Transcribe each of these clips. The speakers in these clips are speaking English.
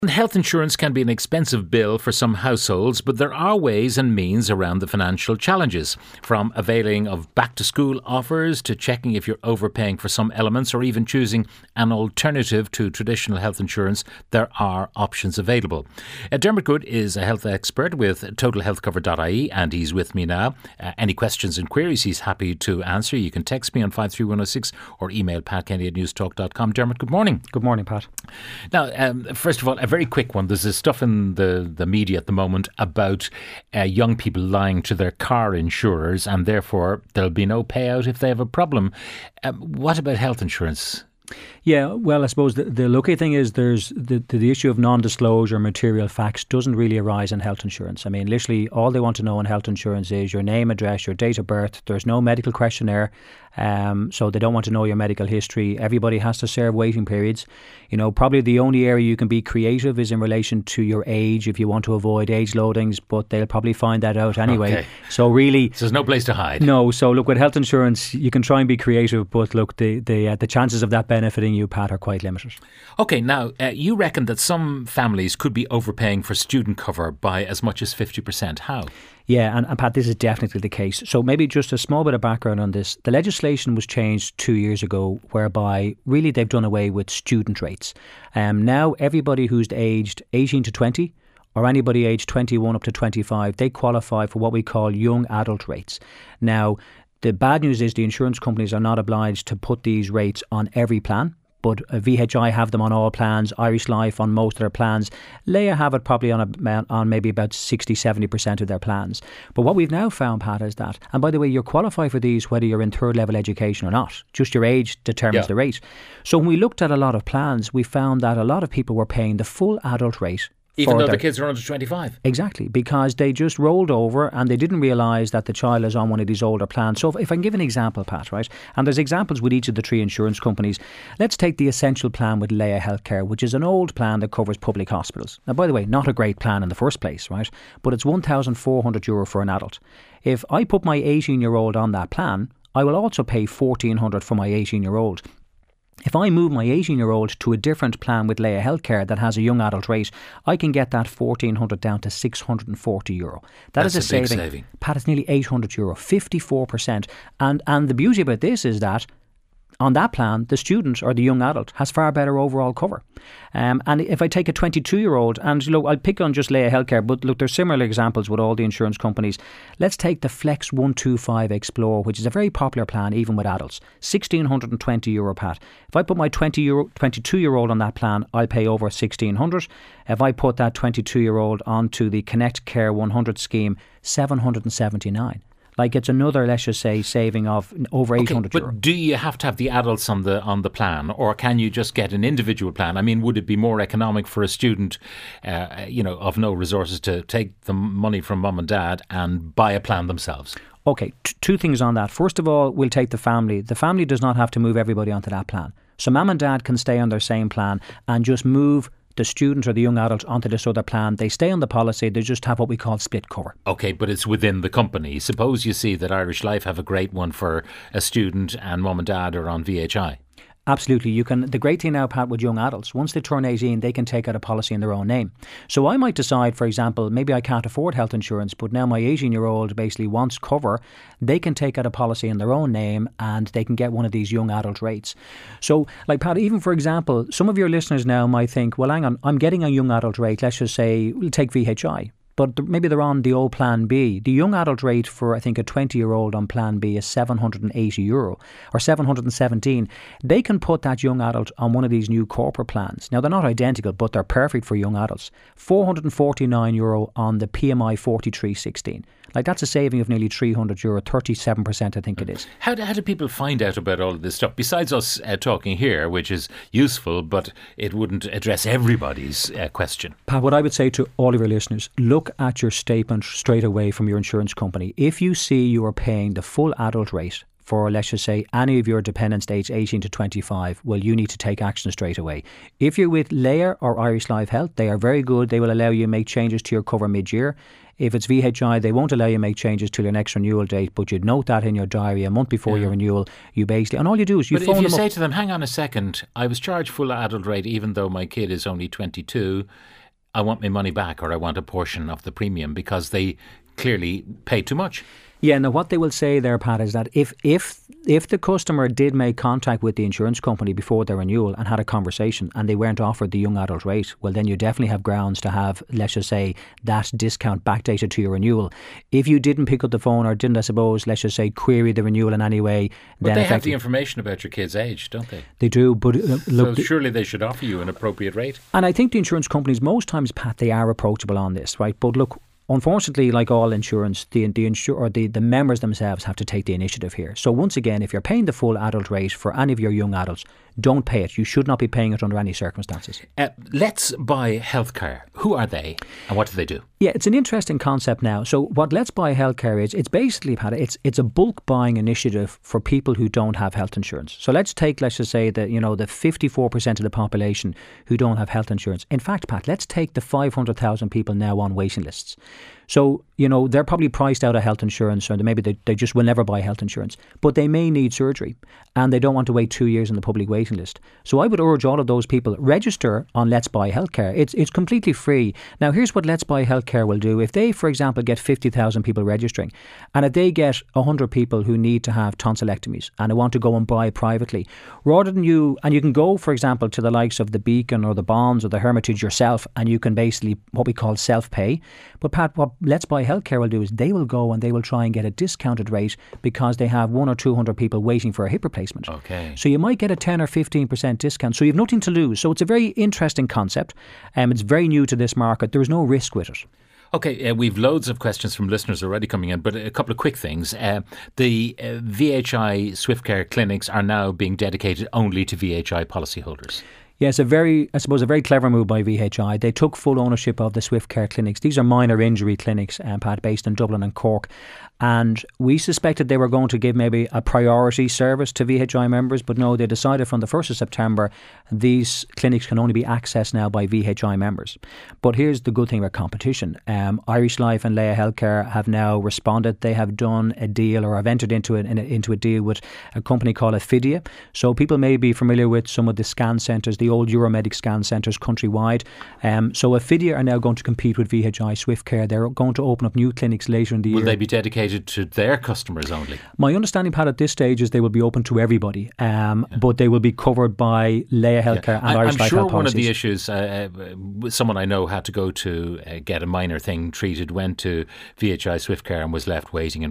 Health insurance can be an expensive bill for some households, but there are ways and means around the financial challenges. From availing of back-to-school offers to checking if you're overpaying for some elements or even choosing an alternative to traditional health insurance, there are options available. Dermot Good is a health expert with totalhealthcover.ie and he's with me now. Any questions and queries he's happy to answer. You can text me on 53106 or email patkenny@newstalk.com. Dermot, good morning. Good morning, Pat. Now, first of all, a very quick one. There's this stuff in the media at the moment about young people lying to their car insurers and therefore there'll be no payout if they have a problem. What about health insurance? Yeah, well, I suppose the lucky thing is there's the issue of non-disclosure material facts doesn't really arise in health insurance. I mean, literally all they want to know in health insurance is your name, address, your date of birth. There's no medical questionnaire, so they don't want to know your medical history. Everybody has to serve waiting periods. You know, probably the only area you can be creative is in relation to your age if you want to avoid age loadings, but they'll probably find that out anyway. Okay. So really... So there's no place to hide. No, so look, with health insurance, you can try and be creative, but look, the chances of that benefiting you, Pat, are quite limited. Okay, now, you reckon that some families could be overpaying for student cover by as much as 50%. How? Yeah, and Pat, this is definitely the case. So maybe just a small bit of background on this. The legislation was changed 2 years ago whereby really they've done away with student rates. Now everybody who's aged 18 to 20 or anybody aged 21 up to 25, they qualify for what we call young adult rates. Now, the bad news is the insurance companies are not obliged to put these rates on every plan. But VHI have them on all plans, Irish Life on most of their plans. Leia have it probably on maybe about 60-70% of their plans. But what we've now found, Pat, is that, and by the way, you're qualified for these whether you're in third level education or not. Just your age determines the rate. So when we looked at a lot of plans, we found that a lot of people were paying the full adult rate. Even though the kids are under 25? Exactly, because they just rolled over and they didn't realise that the child is on one of these older plans. So if I can give an example, Pat, right, and there's examples with each of the three insurance companies. Let's take the Essential plan with Leia Healthcare, which is an old plan that covers public hospitals. Now, by the way, not a great plan in the first place, right, but it's €1,400 for an adult. If I put my 18-year-old on that plan, I will also pay $1,400 for my 18-year-old. If I move my 18-year-old to a different plan with Leia Healthcare that has a young adult rate, I can get that $1,400 down to €640. That's is a big saving. Pat, it's nearly €800, 54%. And the beauty about this is that on that plan, the student or the young adult has far better overall cover. And if I take a 22-year-old, and look, I'll pick on just Leia Healthcare, but look, there's similar examples with all the insurance companies. Let's take the Flex 125 Explore, which is a very popular plan even with adults. €1,620, Pat. If I put my 22-year-old on that plan, I'll pay over $1,600. If I put that 22-year-old onto the Connect Care 100 scheme, $779. Like it's another, let's just say, saving of over €800. But do you have to have the adults on the plan, or can you just get an individual plan? I mean, would it be more economic for a student, of no resources to take the money from mum and dad and buy a plan themselves? Okay, two things on that. First of all, we'll take the family. The family does not have to move everybody onto that plan. So mum and dad can stay on their same plan and just move the student or the young adult onto this other plan. They stay on the policy, they just have what we call split cover. Okay, but it's within the company. Suppose you see that Irish Life have a great one for a student and mum and dad are on VHI. Absolutely. You can. The great thing now, Pat, with young adults, once they turn 18, they can take out a policy in their own name. So I might decide, for example, maybe I can't afford health insurance, but now my 18-year-old basically wants cover. They can take out a policy in their own name and they can get one of these young adult rates. So, like, Pat, even for example, some of your listeners now might think, well, hang on, I'm getting a young adult rate. Let's just say we'll take VHI. But maybe they're on the old Plan B. The young adult rate for, I think, a 20-year-old on Plan B is €780 or 717. They can put that young adult on one of these new corporate plans. Now, they're not identical, but they're perfect for young adults. €449 on the PMI 4316. Like, that's a saving of nearly €300, 37% I think it is. How do people find out about all of this stuff? Besides us talking here, which is useful, but it wouldn't address everybody's question. Pat, what I would say to all of your listeners, look at your statement straight away from your insurance company. If you see you are paying the full adult rate for, let's just say, any of your dependents aged 18 to 25, well, you need to take action straight away. If you're with Leia or Irish Life Health, they are very good. They will allow you to make changes to your cover mid-year. If it's VHI, they won't allow you to make changes till your next renewal date, but you'd note that in your diary a month before your renewal. You basically, and all you do is you phone them up. But if you say to them, hang on a second, I was charged full adult rate even though my kid is only 22, I want my money back, or I want a portion of the premium, because they clearly paid too much. Yeah, now what they will say there, Pat, is that if the customer did make contact with the insurance company before their renewal and had a conversation and they weren't offered the young adult rate, well, then you definitely have grounds to have, let's just say, that discount backdated to your renewal. If you didn't pick up the phone or didn't, I suppose, let's just say, query the renewal in any way, but they have the information about your kid's age, don't they? They do, but look, so surely they should offer you an appropriate rate. And I think the insurance companies, most times, Pat, they are approachable on this, right? But look, unfortunately, like all insurance, the members themselves have to take the initiative here. So once again, if you're paying the full adult rate for any of your young adults, don't pay it. You should not be paying it under any circumstances. Let's Buy Healthcare. Who are they and what do they do? Yeah, it's an interesting concept now. So what Let's Buy Healthcare is, it's basically, Pat, it's a bulk buying initiative for people who don't have health insurance. So let's just say that, the 54% of the population who don't have health insurance. In fact, Pat, let's take the 500,000 people now on waiting lists. So, they're probably priced out of health insurance, or maybe they just will never buy health insurance, but they may need surgery and they don't want to wait 2 years on the public waiting list. So I would urge all of those people, register on Let's Buy Healthcare. It's completely free. Now, here's what Let's Buy Healthcare will do. If they, for example, get 50,000 people registering, and if they get 100 people who need to have tonsillectomies and they want to go and buy privately, rather than you can go, for example, to the likes of the Beacon or the Bonds or the Hermitage yourself, and you can basically what we call self-pay. But Pat, what Let's Buy Healthcare will do is they will go and they will try and get a discounted rate because they have 100 or 200 people waiting for a hip replacement. Okay. So you might get a 10 or 15% discount. So you have nothing to lose. So it's a very interesting concept. It's very new to this market. There is no risk with it. Okay, we've loads of questions from listeners already coming in, but a couple of quick things. The VHI SwiftCare clinics are now being dedicated only to VHI policyholders. Yes, a very clever move by VHI. They took full ownership of the SwiftCare clinics. These are minor injury clinics, Pat, based in Dublin and Cork. And we suspected they were going to give maybe a priority service to VHI members, but no, they decided from the 1st of September, these clinics can only be accessed now by VHI members. But here's the good thing about competition. Irish Life and Leia Healthcare have now responded. They have done a deal, or have entered into a deal with a company called Affidia. So people may be familiar with some of the scan centres, the old Euromedic scan centres countrywide. So Affidia are now going to compete with VHI SwiftCare. They're going to open up new clinics later in the year. Will they be dedicated to their customers only? My understanding, Pat, at this stage is they will be open to everybody, but they will be covered by Leia Healthcare and Irish Life Health policies. I'm sure one of the issues, someone I know had to go to get a minor thing treated, went to VHI SwiftCare and was left waiting,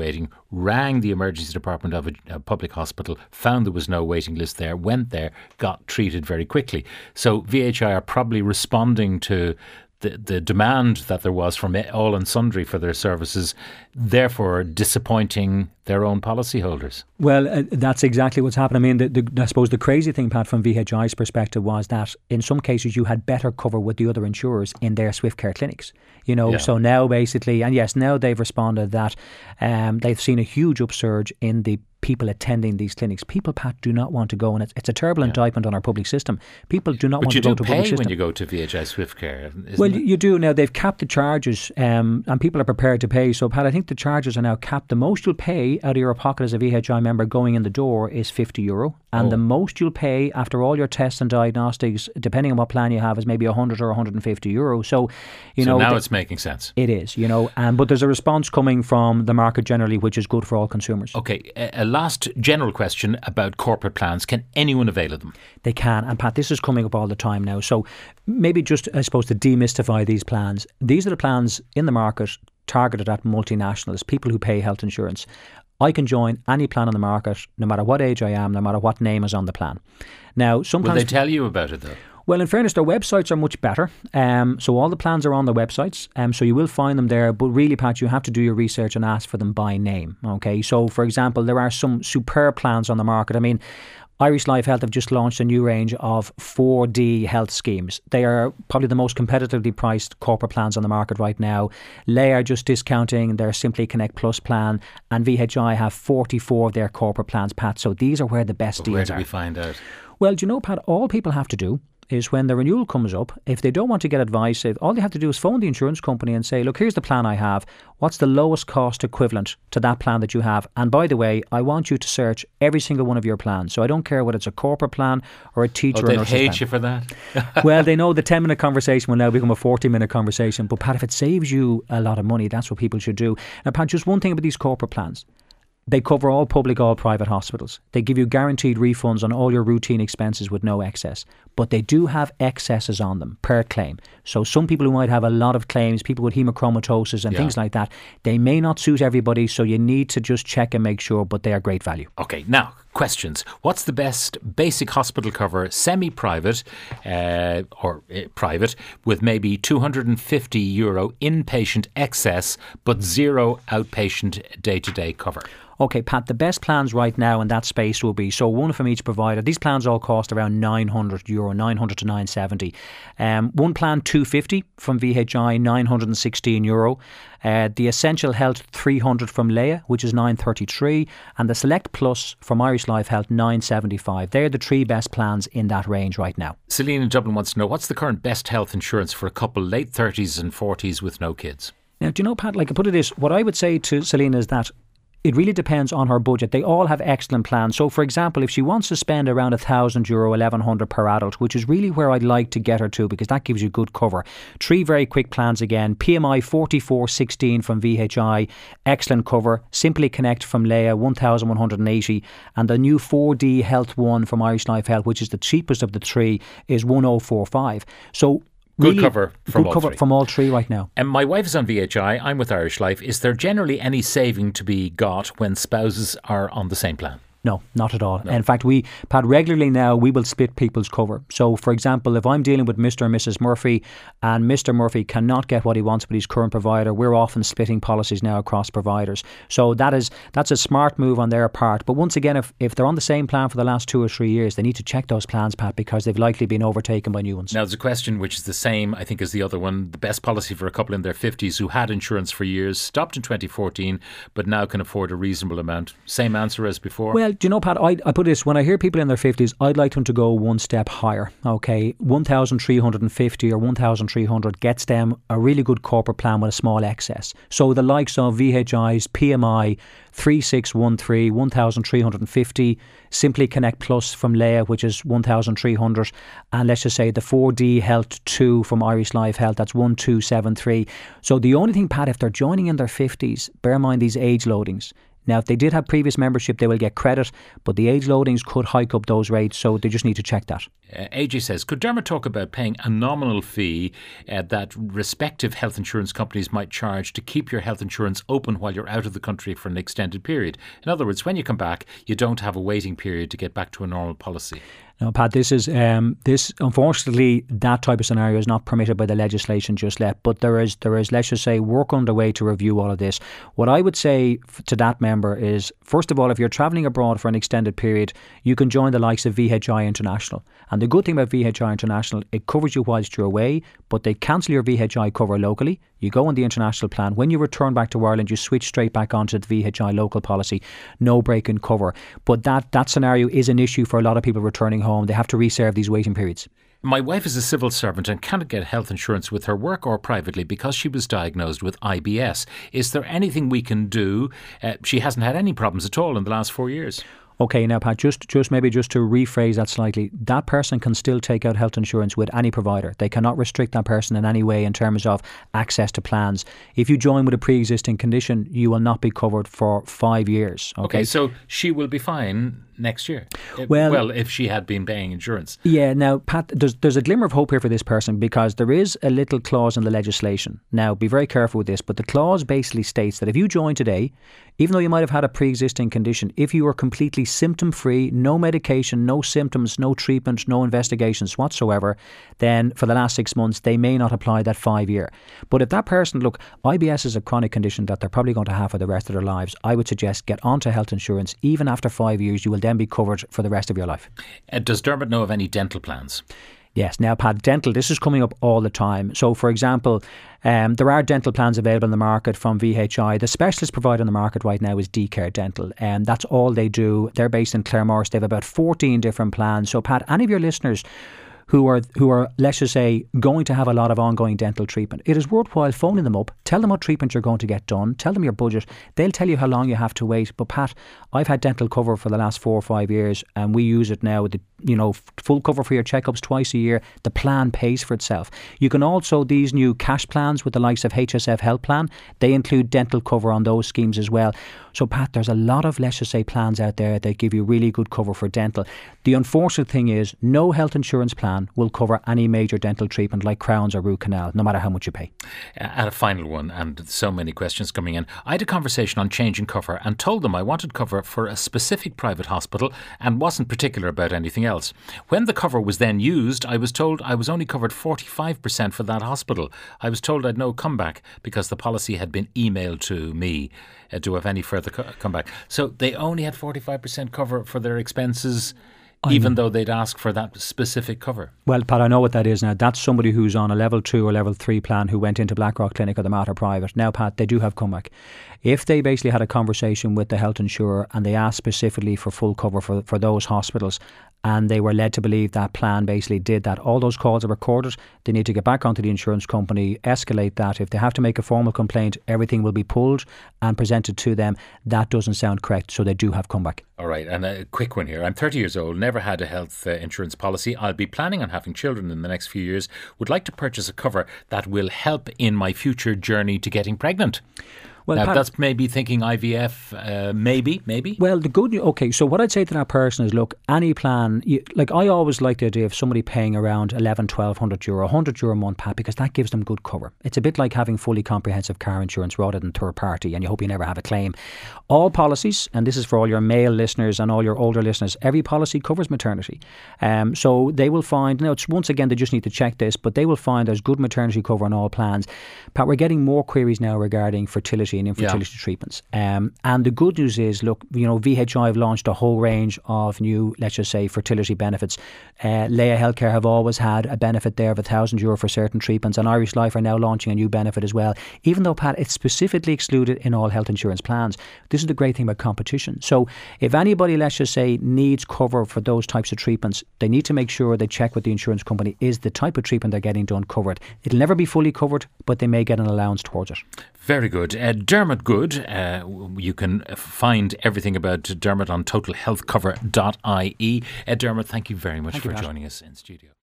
rang the emergency department of a public hospital, found there was no waiting list there, went there, got treated very quickly. So VHI are probably responding to the demand that there was from all and sundry for their services, therefore disappointing their own policyholders. Well, that's exactly what's happened. I mean, I suppose the crazy thing, Pat, from VHI's perspective was that in some cases you had better cover with the other insurers in their SwiftCare clinics. So now basically, and yes, now they've responded that they've seen a huge upsurge in the people attending these clinics. People, Pat, do not want to go, and it's a terrible indictment on our public system. People do not want to go to a public system. But you do pay when you go to VHI SwiftCare, Well, you do. Now, they've capped the charges, and people are prepared to pay. So, Pat, I think the charges are now capped. The most you'll pay out of your pocket as a VHI member going in the door is €50. And the most you'll pay after all your tests and diagnostics, depending on what plan you have, is maybe €100 or €150. So, now it's making sense. It is, but there's a response coming from the market generally, which is good for all consumers. Okay, a last general question about corporate plans. Can anyone avail of them? They can. And Pat, this is coming up all the time now. So maybe just, I suppose, to demystify these plans. These are the plans in the market targeted at multinationals, people who pay health insurance. I can join any plan on the market, no matter what age I am, no matter what name is on the plan. Now, sometimes will they tell you about it though? Well, in fairness, their websites are much better. So all the plans are on their websites. So you will find them there. But really, Pat, you have to do your research and ask for them by name. Okay. So, for example, there are some superb plans on the market. I mean, Irish Life Health have just launched a new range of 4D health schemes. They are probably the most competitively priced corporate plans on the market right now. Lay are just discounting their Simply Connect Plus plan, and VHI have 44 of their corporate plans, Pat. So these are where the best deals are. Where do we find out? Well, do you know, Pat, all people have to do is when the renewal comes up, if they don't want to get advice, all they have to do is phone the insurance company and say, look, here's the plan I have. What's the lowest cost equivalent to that plan that you have? And by the way, I want you to search every single one of your plans. So I don't care whether it's a corporate plan or a teacher or nurse's plan. They'd hate you for that. Well, they know the 10-minute conversation will now become a 40-minute conversation. But Pat, if it saves you a lot of money, that's what people should do. Now, Pat, just one thing about these corporate plans. They cover all public, all private hospitals. They give you guaranteed refunds on all your routine expenses with no excess. But they do have excesses on them per claim. So some people who might have a lot of claims, people with hemochromatosis and things like that, they may not suit everybody. So you need to just check and make sure, but they are great value. Okay, now, questions. What's the best basic hospital cover, semi-private or private, with maybe €250 inpatient excess, but zero outpatient day-to-day cover? Okay, Pat, the best plans right now in that space will be, so one from each provider. These plans all cost around €900, €900 to €970. One plan, €250 from VHI, €916. The Essential Health 300 from Leia, which is €933, and the Select Plus from Irish Life Health, €975. They're the three best plans in that range right now. Celine in Dublin wants to know, what's the current best health insurance for a couple late 30s and 40s with no kids? Now, do you know, Pat, like I put it this, what I would say to Celine is that it really depends on her budget. They all have excellent plans. So, for example, if she wants to spend around €1,000, €1,100 per adult, which is really where I'd like to get her to, because that gives you good cover. Three very quick plans again. PMI 4416 from VHI, excellent cover. Simply Connect from Leia, 1,180. And the new 4D Health One from Irish Life Health, which is the cheapest of the three, is 1045. So, Good cover from all three right now. And my wife is on VHI. I'm with Irish Life. Is there generally any saving to be got when spouses are on the same plan? No, not at all. No. In fact, Pat, regularly now we will split people's cover. So, for example, if I'm dealing with Mr. and Mrs. Murphy and Mr. Murphy cannot get what he wants with his current provider, we're often splitting policies now across providers. So that's a smart move on their part. But once again, if they're on the same plan for the last 2 or 3 years, they need to check those plans, Pat, because they've likely been overtaken by new ones. Now, there's a question which is the same, I think, as the other one. The best policy for a couple in their 50s who had insurance for years, stopped in 2014, but now can afford a reasonable amount. Same answer as before? Well, do you know, Pat, I put this, when I hear people in their 50s, I'd like them to go one step higher. Okay, 1,350 or 1,300 gets them a really good corporate plan with a small excess. So the likes of VHI's PMI 3613, 1,350, Simply Connect Plus from Leia, which is 1,300, and let's just say the 4D Health 2 from Irish Life Health, that's 1,273. So the only thing, Pat, if they're joining in their 50s, bear in mind these age loadings. Now, if they did have previous membership, they will get credit, but the age loadings could hike up those rates, so they just need to check that. AJ says, could Dermot talk about paying a nominal fee that respective health insurance companies might charge to keep your health insurance open while you're out of the country for an extended period? In other words, when you come back, you don't have a waiting period to get back to a normal policy. No, Pat, this unfortunately, that type of scenario is not permitted by the legislation just yet. But there is, let's just say, work underway to review all of this. What I would say to that member is, first of all, if you're travelling abroad for an extended period, you can join the likes of VHI International. And the good thing about VHI International, it covers you whilst you're away, but they cancel your VHI cover locally. You go on the international plan. When you return back to Ireland, you switch straight back onto the VHI local policy. No break in cover. But that scenario is an issue for a lot of people returning home. They have to reserve these waiting periods. My wife is a civil servant and cannot get health insurance with her work or privately because she was diagnosed with IBS. Is there anything we can do? She hasn't had any problems at all in the last 4 years. Okay, now Pat, just to rephrase that slightly, that person can still take out health insurance with any provider. They cannot restrict that person in any way in terms of access to plans. If you join with a pre-existing condition, you will not be covered for 5 years. Okay, so she will be fine next year. Well, if she had been paying insurance. Yeah, now Pat, there's a glimmer of hope here for this person because there is a little clause in the legislation. Now, be very careful with this, but the clause basically states that if you join today, even though you might have had a pre-existing condition, if you are completely symptom-free, no medication, no symptoms, no treatment, no investigations whatsoever, then for the last 6 months, they may not apply that 5 year. But if that person, look, IBS is a chronic condition that they're probably going to have for the rest of their lives, I would suggest get onto health insurance. Even after 5 years, you will then then be covered for the rest of your life. Does Dermot know of any dental plans? Yes. Now, Pat, dental, this is coming up all the time. So, for example, there are dental plans available in the market from VHI. The specialist provider on the market right now is DCare Dental, and that's all they do. They're based in Claremorris. They have about 14 different plans. So, Pat, any of your listeners who are, let's just say, going to have a lot of ongoing dental treatment, it is worthwhile phoning them up, tell them what treatment you're going to get done, tell them your budget. They'll tell you how long you have to wait. But Pat, I've had dental cover for the last 4 or 5 years, and we use it now with full cover for your checkups twice a year. The plan pays for itself. You can also, these new cash plans with the likes of HSF Health Plan, they include dental cover on those schemes as well. So Pat, there's a lot of, let's just say, plans out there that give you really good cover for dental. The unfortunate thing is no health insurance plan will cover any major dental treatment like crowns or root canal, no matter how much you pay. And a final one, and so many questions coming in. I had a conversation on changing cover and told them I wanted cover for a specific private hospital and wasn't particular about anything else. When the cover was then used, I was told I was only covered 45% for that hospital. I was told I'd no comeback because the policy had been emailed to me. Do I have any further comeback? So they only had 45% cover for their expenses, even though they'd ask for that specific cover. Well, Pat, I know what that is now. That's somebody who's on a level 2 or level 3 plan who went into Blackrock Clinic or the Mater Private. Now, Pat, they do have comeback. If they basically had a conversation with the health insurer and they asked specifically for full cover for those hospitals, and they were led to believe that plan basically did that, all those calls are recorded. They need to get back onto the insurance company, escalate that. If they have to make a formal complaint, everything will be pulled and presented to them. That doesn't sound correct, so they do have comeback. All right, and a quick one here. I'm 30 years old, never had a health insurance policy. I'll be planning on having children in the next few years. Would like to purchase a cover that will help in my future journey to getting pregnant. Well, now, Pat, that's maybe thinking IVF, maybe. Well, so what I'd say to that person is, look, any plan, I always like the idea of somebody paying around €1,100, €100 a month, Pat, because that gives them good cover. It's a bit like having fully comprehensive car insurance rather than third party, and you hope you never have a claim. All policies, and this is for all your male listeners and all your older listeners, every policy covers maternity. So they will find, it's once again, they just need to check this, but they will find there's good maternity cover on all plans. Pat, we're getting more queries now regarding fertility and infertility treatments. And the good news is, look, VHI have launched a whole range of new, let's just say, fertility benefits. Leia Healthcare have always had a benefit there of €1,000 for certain treatments, and Irish Life are now launching a new benefit as well. Even though, Pat, it's specifically excluded in all health insurance plans. This is the great thing about competition. So if anybody, let's just say, needs cover for those types of treatments, they need to make sure they check with the insurance company, is the type of treatment they're getting done covered. It'll never be fully covered, but they may get an allowance towards it. Very good. Dermot Good, you can find everything about Dermot on totalhealthcover.ie. Dermot, thank you very much for joining us in studio.